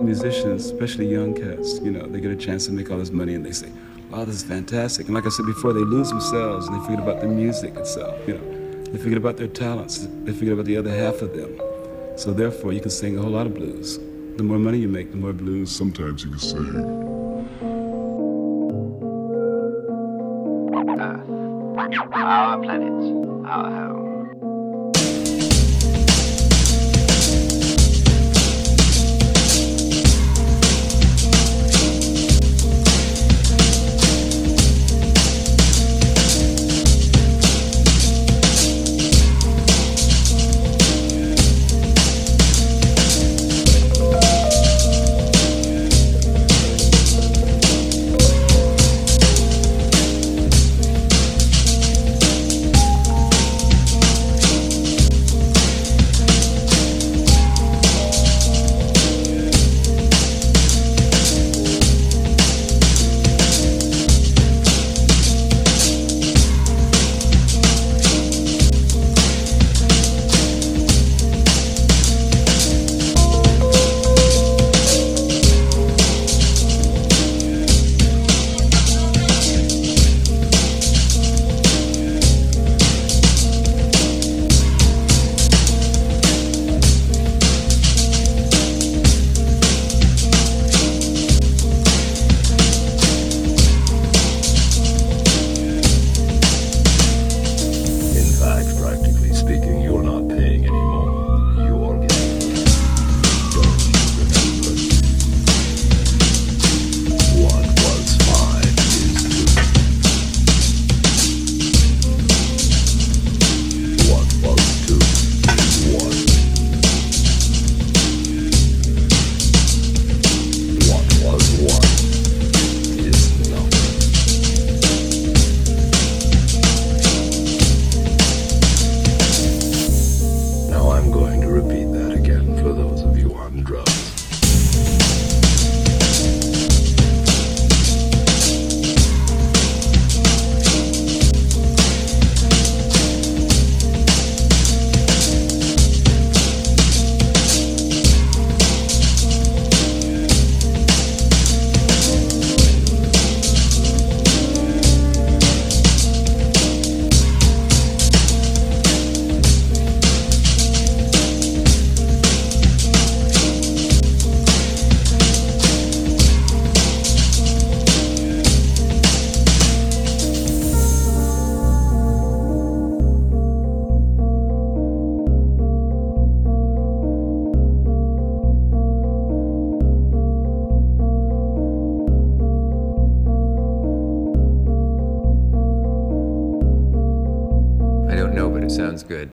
musicians, especially young cats, they get a chance to make all this money and they say, wow, this is fantastic. And like I said before, they lose themselves and they forget about the music itself. They forget about their talents. They forget about the other half of them. So therefore, you can sing a whole lot of blues. The more money you make, the more blues sometimes you can sing. Our planet, our home. Sounds good.